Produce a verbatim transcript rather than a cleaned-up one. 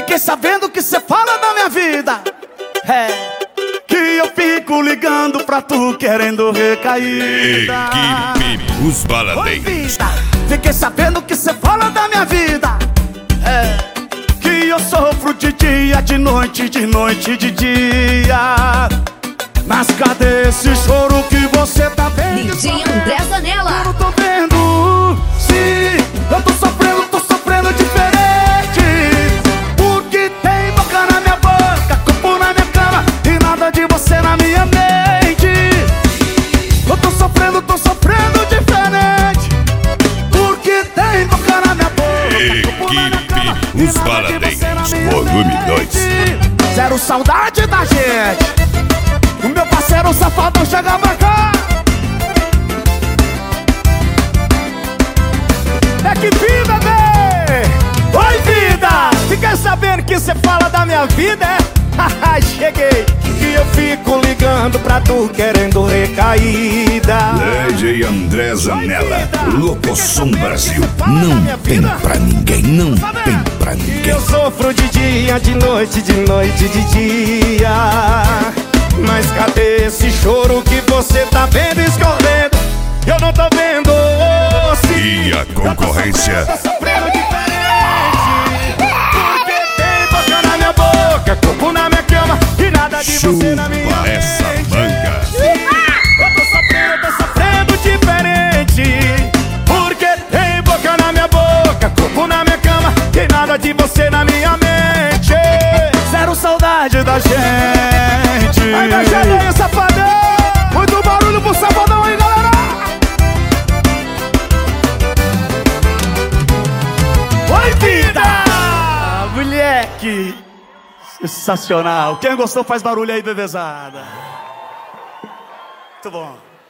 Fiquei sabendo que cê fala da minha vida. É, que eu fico ligando pra tu querendo recaída. Equipe Os Baladeiros. Fiquei sabendo que cê fala da minha vida. É, que eu sofro de dia, de noite, de noite, de dia. Mas cadê esse choro que você tá vendo? D J André Zanella. Eu não tô vendo. Sim, eu tô sofrendo, tô sofrendo diferente. Porque tem boca na minha boca, corpo na minha cama e nada de você na minha mente. Eu tô sofrendo, tô sofrendo diferente. Porque tem boca na minha boca, corpo na minha cama e Os nada de você na Baladeiros, minha volume mente. dois. Zero saudade da gente. O meu parceiro safadão chega pra cá. É que vida, bebê! Oi, vida! Fiquei sabendo que cê fala da minha vida, é? Haha, cheguei! Que eu fico ligando pra tu querendo recaída. D J André Zanella, Locosom Brasil. Não tem pra ninguém, não tem pra ninguém. Eu sofro de dia, de noite, de noite, de dia. Mas cadê esse choro que você tá vendo escorrendo? Eu não tô vendo. E a concorrência? Tô sofrendo diferente. Porque tem boca na minha boca, corpo na minha cama e nada de você na minha Chupa essa mente. manga. Eu tô sofrendo, tô sofrendo diferente. Porque tem boca na minha boca, corpo na minha cama e nada de você na minha mente. Zero saudade da gente. Aí da gente aí, safadão. Muito barulho pro safadão aí, galera. Oi, vida! Ah, moleque! Sensacional. Quem gostou faz barulho aí, bebezada. Muito bom.